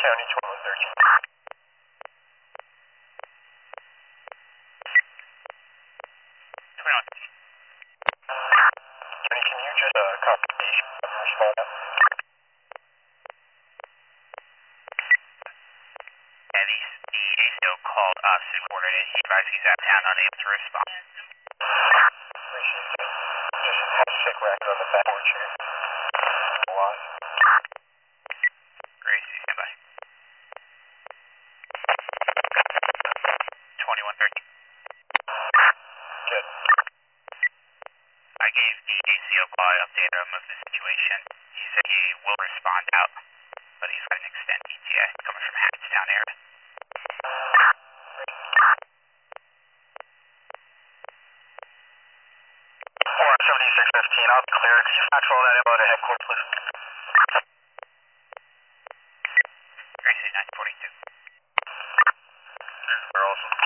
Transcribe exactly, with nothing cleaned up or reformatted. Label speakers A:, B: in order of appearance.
A: County twenty-one thirteen.
B: twenty-one.
A: Johnny, can you just uh, copy station and respond up?
B: Yeah, the, the A C O called us and coordinated. He advised he's out of town, unable to respond.
A: Appreciate it. Just have a sick record on the back porch here. A lot.
B: Gracie, stand by. twenty-one thirteen.
A: Good.
B: I gave the A C O call, I updated him of the situation. He said he will respond out, but he's got an extended E T A coming from Hattstown area.
A: four seventy-six fifteen, I'll clear. Could you fax all that info to headquarters, please?
B: Gracie, nine forty-two.
A: We're awesome.